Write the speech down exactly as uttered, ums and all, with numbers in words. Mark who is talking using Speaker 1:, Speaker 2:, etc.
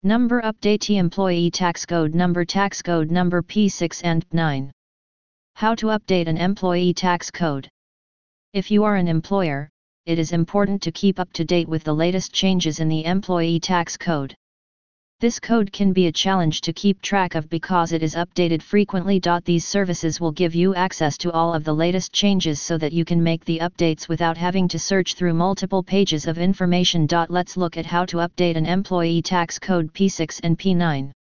Speaker 1: Number update employee tax code number tax code number P six and nine. How to update an employee tax code. If you are an employer, it is important to keep up to date with the latest changes in the employee tax code. This code can be a challenge to keep track of because it is updated frequently. These services will give you access to all of the latest changes so that you can make the updates without having to search through multiple pages of information. Let's look at how to update an employee tax code P six and P nine.